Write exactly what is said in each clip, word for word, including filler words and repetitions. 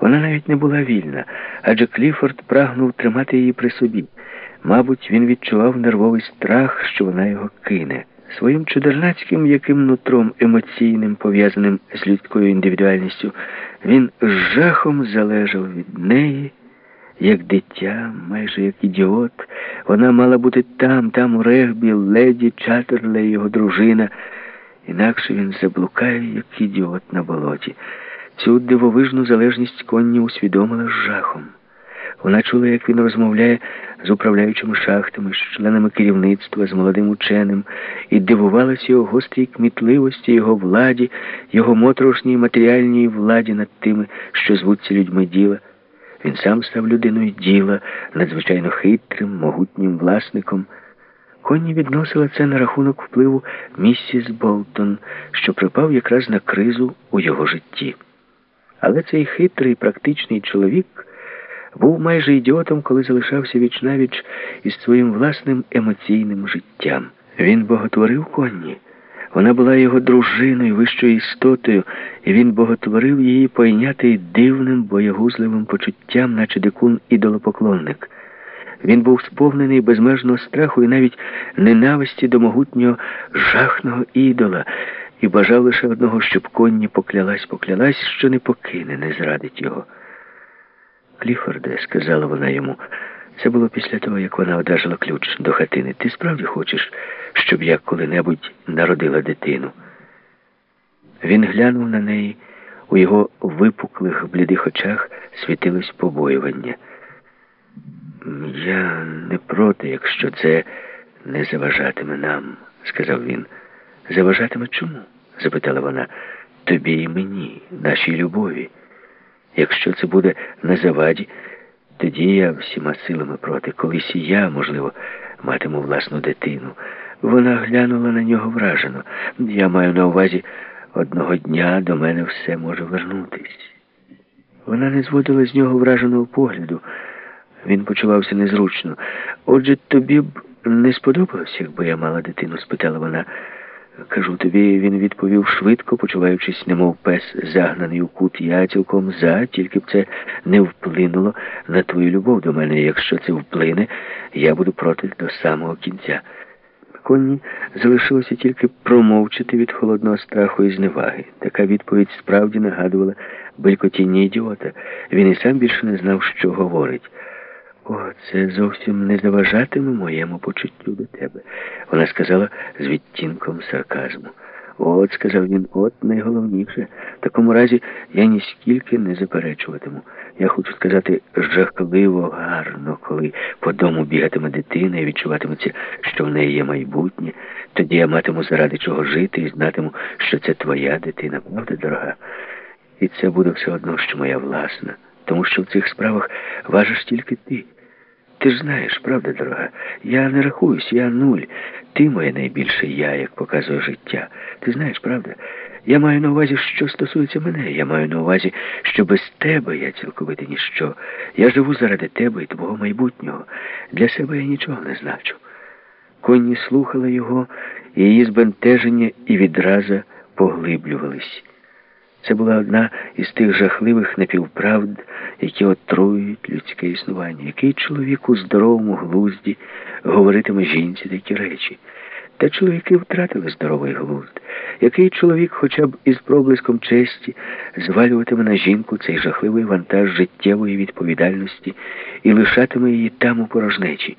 Вона навіть не була вільна, адже Кліфорд прагнув тримати її при собі. Мабуть, він відчував нервовий страх, що вона його кине. Своїм чудернацьким м'яким нутром, емоційним, пов'язаним з людською індивідуальністю, він з жахом залежав від неї, як дитя, майже як ідіот. Вона мала бути там, там у регбі, леді Чаттерлей, його дружина. Інакше він заблукає, як ідіот на болоті. Цю дивовижну залежність Конні усвідомила з жахом. Вона чула, як він розмовляє з управляючими шахтами, з членами керівництва, з молодим ученим, і дивувалася його гострій кмітливості, його владі, його моторошній матеріальній владі над тими, що звуться людьми діла. Він сам став людиною діла, надзвичайно хитрим, могутнім власником. Конні відносила це на рахунок впливу місіс Болтон, що припав якраз на кризу у його житті. Але цей хитрий, практичний чоловік був майже ідіотом, коли залишався віч-навіч із своїм власним емоційним життям. Він боготворив Конні. Вона була його дружиною, вищою істотою, і він боготворив її, пойнятий дивним, боягузливим почуттям, наче дикун-ідолопоклонник. Він був сповнений безмежного страху і навіть ненависті до могутнього жахного ідола, і бажав лише одного, щоб Конні поклялась, поклялась, що не покине, не зрадить його. «Кліфорде», — сказала вона йому, — це було після того, як вона одержала ключ до хатини. «Ти справді хочеш, щоб я коли-небудь народила дитину?» Він глянув на неї. У його випуклих, блідих очах світилось побоювання. «Я не проти, якщо це не заважатиме нам», — сказав він. «Заважатиме чому?» — запитала вона. «Тобі і мені, нашій любові. Якщо це буде на заваді, тоді я всіма силами проти. Колись і я, можливо, матиму власну дитину». Вона глянула на нього вражено. «Я маю на увазі, одного дня до мене все може вернутись». Вона не зводила з нього враженого погляду. Він почувався незручно. «Отже, тобі б не сподобалося, якби я мала дитину?» — спитала вона. «Кажу тобі», — він відповів швидко, почуваючись, немов пес, загнаний у кут. «Я цілком за, тільки б це не вплинуло на твою любов до мене. Якщо це вплине, я буду проти до самого кінця». Конні залишилося тільки промовчати від холодного страху і зневаги. Така відповідь справді нагадувала белькотіння ідіота. Він і сам більше не знав, що говорить. «О, це зовсім не заважатиме моєму почуттю до тебе», — вона сказала з відтінком сарказму. «От», — сказав він, — «от найголовніше. В такому разі я ніскільки не заперечуватиму. Я хочу сказати, жахливо гарно, коли по дому бігатиме дитина і відчуватиметься, що в неї є майбутнє. Тоді я матиму заради чого жити і знатиму, що це твоя дитина, правда, дорога? І це буде все одно, що моя власна, тому що в цих справах важиш тільки ти. Ти ж знаєш, правда, дорога? Я не рахуюсь, я нуль. Ти моє найбільше я, як показує життя. Ти знаєш, правда? Я маю на увазі, що стосується мене. Я маю на увазі, що без тебе я цілковито ніщо. Я живу заради тебе і твого майбутнього. Для себе я нічого не значу». Конні слухала його, і її збентеження і відраза поглиблювались. Це була одна із тих жахливих напівправд, які отруюють людське існування. Який чоловік у здоровому глузді говоритиме жінці такі речі? Та чоловіки втратили здоровий глузд. Який чоловік хоча б із проблиском честі звалюватиме на жінку цей жахливий вантаж життєвої відповідальності і лишатиме її там у порожнечі?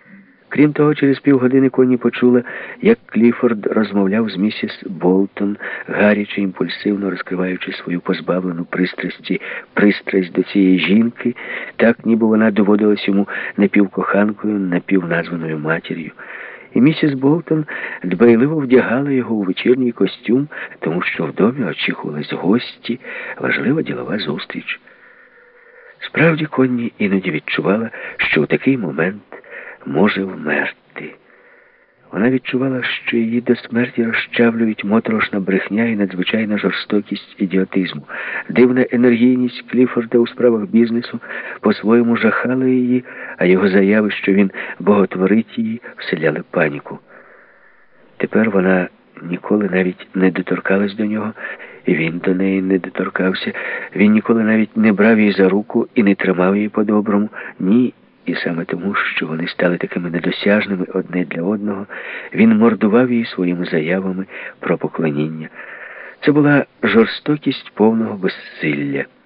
Крім того, через півгодини Конні почула, як Кліфорд розмовляв з місіс Болтон, гаряче, імпульсивно розкриваючи свою позбавлену пристрасті пристрасть до цієї жінки, так ніби вона доводилась йому напівкоханкою, напівназваною матір'ю. І місіс Болтон дбайливо вдягала його у вечірній костюм, тому що в домі очікувались гості, важлива ділова зустріч. Справді, Конні іноді відчувала, що у такий момент може вмерти. Вона відчувала, що її до смерті розчавлюють моторошна брехня і надзвичайна жорстокість ідіотизму. Дивна енергійність Кліфорда у справах бізнесу по-своєму жахала її, а його заяви, що він боготворить її, вселяли паніку. Тепер вона ніколи навіть не доторкалась до нього І він до неї не доторкався. Він ніколи навіть не брав її за руку і не тримав її по-доброму. Ні. І саме тому, що вони стали такими недосяжними одне для одного, він мордував її своїми заявами про поклоніння. Це була жорстокість повного безсилля.